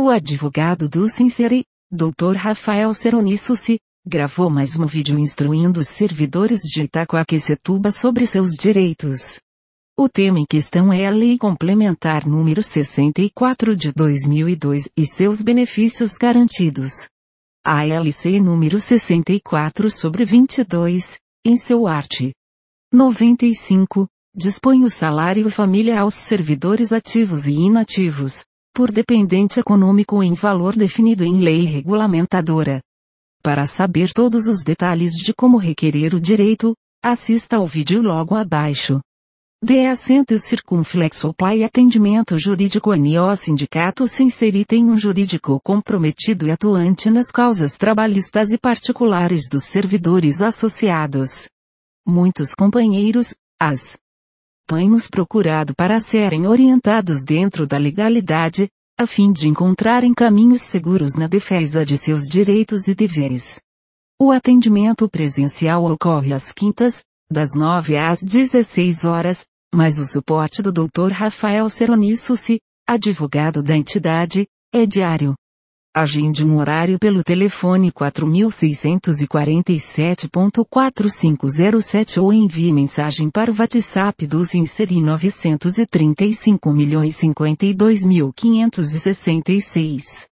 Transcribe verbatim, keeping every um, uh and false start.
O advogado do Sinceri, doutor Rafael Seronissucci, gravou mais um vídeo instruindo os servidores de Itacoaquecetuba sobre seus direitos. O tema em questão é a Lei Complementar número sessenta e quatro de dois mil e dois e seus benefícios garantidos. A L C número sessenta e quatro sobre vinte e dois, em seu art. noventa e cinco, dispõe o salário família aos servidores ativos e inativos, por dependente econômico em valor definido em lei regulamentadora. Para saber todos os detalhes de como requerer o direito, assista ao vídeo logo abaixo. De assento circunflexo Pai Atendimento Jurídico A N I O Sindicato Sinceri tem um jurídico comprometido e atuante nas causas trabalhistas e particulares dos servidores associados. Muitos companheiros, as têm nos procurado para serem orientados dentro da legalidade, a fim de encontrarem caminhos seguros na defesa de seus direitos e deveres. O atendimento presencial ocorre às quintas, das nove às dezesseis horas, mas o suporte do doutor Rafael Seronissucci, advogado da entidade, é diário. Agende um horário pelo telefone quatro seis quatro sete, quatro cinco zero sete ou envie mensagem para o WhatsApp do Sinceri nove três cinco, cinquenta e dois mil quinhentos e sessenta e seis.